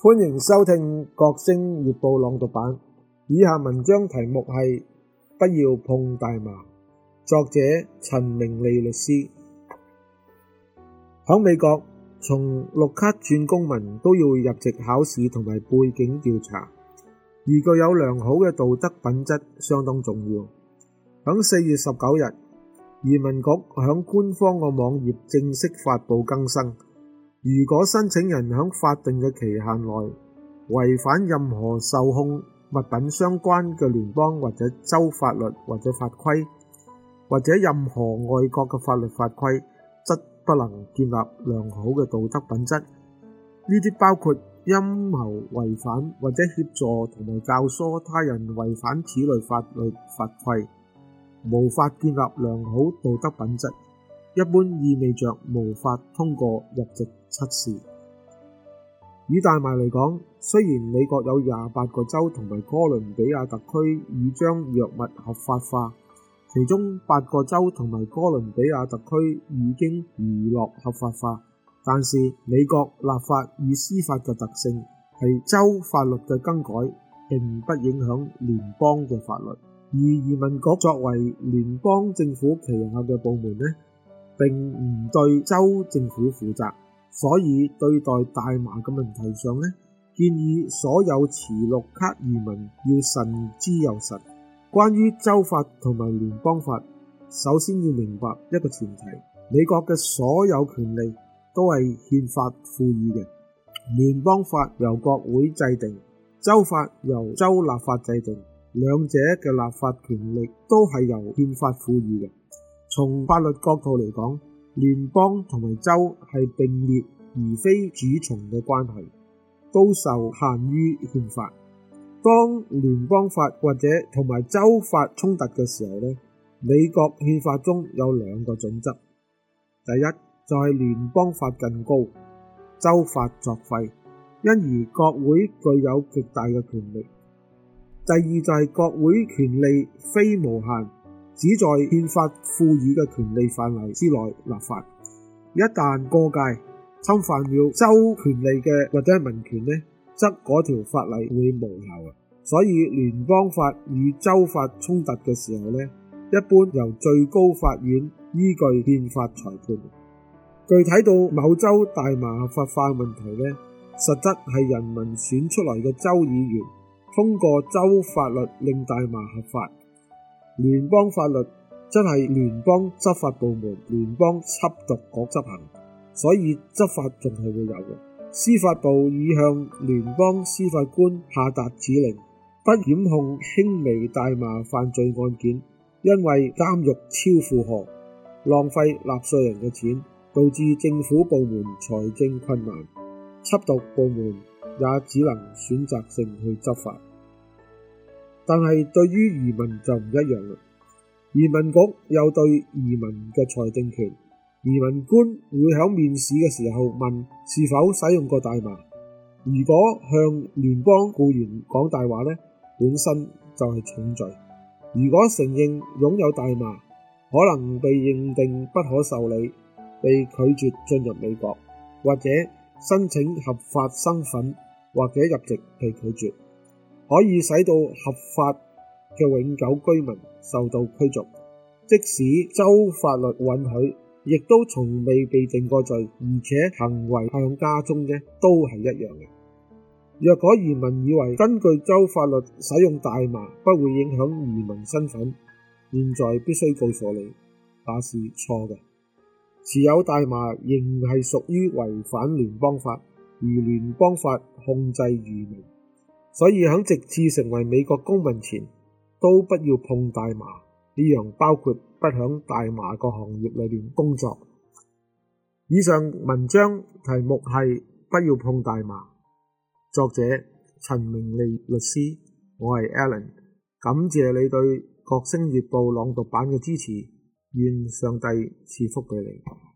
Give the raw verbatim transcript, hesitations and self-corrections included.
歡迎收聽國聲月報朗讀版。以下文章題目係不要碰大麻，作者陳明利律師。喺美國，從綠卡轉公民都要入籍考試同埋背景調查，而具有良好嘅道德品質相當重要。喺四月十九日，移民局喺官方嘅網頁正式發布更新，如果申請人喺法定嘅期限內違反任何受控物品相關嘅聯邦或者州法律或者法規，或者任何外國嘅法律法規，則不能建立良好嘅道德品質。呢啲包括陰謀違反或者協助同埋教唆他人違反此類法律法規，無法建立良好道德品質，一般意味着無法通過入籍測試。以大麻嚟講，雖然美國有廿八個州同埋哥倫比亞特區已將藥物合法化，其中八個州同埋哥倫比亞特區已經娛樂合法化，但是美國立法與司法嘅特性係州法律嘅更改並不影響聯邦嘅法律，而移民局作為聯邦政府旗下嘅部門呢，並唔對州政府負責，所以對待大麻嘅問題上呢，建議所有持綠卡移民要慎之又慎。關於州法同埋聯邦法，首先要明白一個前提：美國嘅所有權利都係憲法賦予嘅。聯邦法由國會制定，州法由州立法制定，兩者嘅立法權力都係由憲法賦予嘅。從法律角度嚟講，聯邦同埋州係並列而非主從嘅關係，都受限於憲法。當聯邦法或者同埋州法衝突嘅時候呢，美國憲法中有兩個準則。第一就係聯邦法更高，州法作廢，因而國會具有極大嘅權力。第二就係國會權力非無限，只在憲法賦予嘅權利範圍之內立法。一旦過界，侵犯了州權利嘅或者民權呢，則嗰條法例會無效嘅。所以聯邦法與州法衝突嘅時候呢，一般由最高法院依據憲法裁判。具體到某州大麻合法化問題呢，實質係人民選出來嘅州議員通過州法律令大麻合法。聯邦法律則係聯邦執法部門聯邦緝毒局執行，所以執法仲係會有嘅。司法部已向聯邦司法官下達指令，不檢控輕微大麻犯罪案件，因為監獄超負荷，浪費納稅人嘅錢，導致政府部門財政困難，緝毒部門也只能選擇性去執法。但係對於移民就唔一樣啦，移民局有對移民嘅裁定權，移民官會喺面試嘅時候問是否使用過大麻，如果向聯邦僱員講大話呢，本身就係重罪。如果承認擁有大麻，可能被認定不可受理，被拒絕進入美國，或者申請合法身份或者入籍被拒絕，可以使到合法嘅永久居民受到驅逐，即使州法律允許，亦都從未被定過罪，而且行為向加中嘅都係一樣嘅。若果移民以為根據州法律使用大麻不會影響移民身份，現在必須告訴你，那是錯嘅。持有大麻仍係屬於違反聯邦法，而聯邦法控制移民，所以喺直至成為美國公民前，都不要碰大麻。呢樣包括不響大麻個行業裏面工作。以上文章題目係不要碰大麻，作者陳明利律師，我係 Alan， 感謝你對國聲月報朗讀版嘅支持，願上帝賜福俾你。